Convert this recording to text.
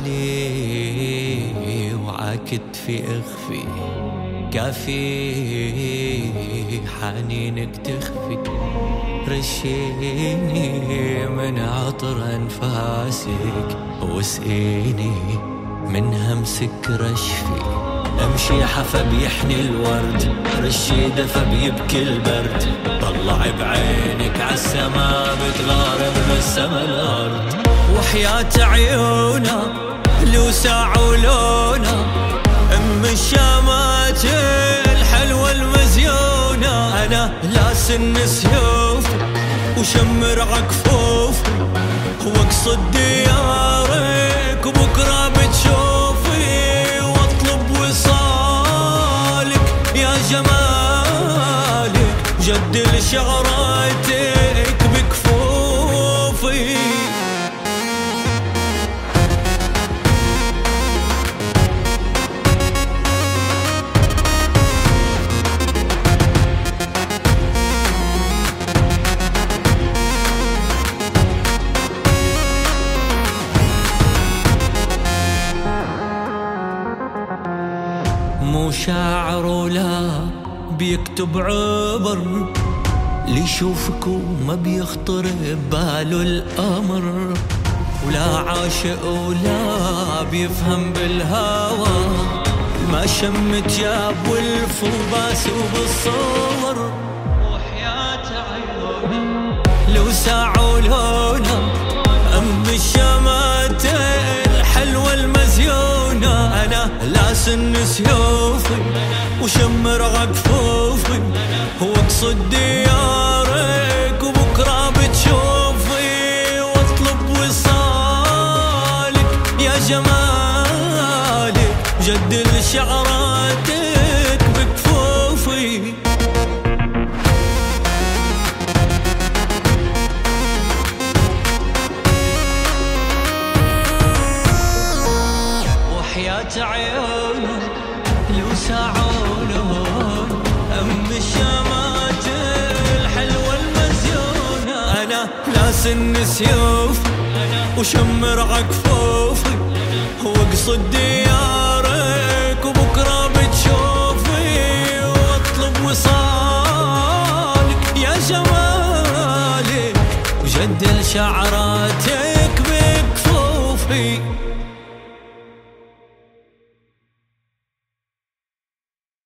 حالي وعاكتفي اخفي كافي حنينك تخفي رشيني من عطر انفاسك واسقيني من همسك رشفي امشي حفا بيحني الورد رشي دفا بيبكي البرد طلع بعينك عالسما بتغارب بالسما الارض وحياة عيونا لوسع ولونا ام الشامات الحلوة المزيونة انا لاسن سيوف وشمر عكفوف واقصد ديارك وبكرة بتشوفي واطلب وصالك يا جمالك جدل شعراتك بكفوفي مو شاعر ولا بيكتب عبر اللي يشوفك وما بيخطر بباله الأمر ولا عاشق ولا بيفهم بالهوى ما شمت جاب والفوباس وبالصور وحياة عيونه لو ساعة ولونه أم الشمات الحلوة المزيونة أنا لاسن سيوفي وشمر عكفوفي واقصد ديارك وبكرة بتشوفي واطلب وصالك يا جمالك جدل شعراتك بكفوفي وحياة عيونه لوسع ولون أم الشامات الحلوة المزيونة أنا لاسن سيوف وشمر عكفوفي واقصد ديارك وبكرة بتشوفي واطلب وصالك يا جمالك وجدل شعراتك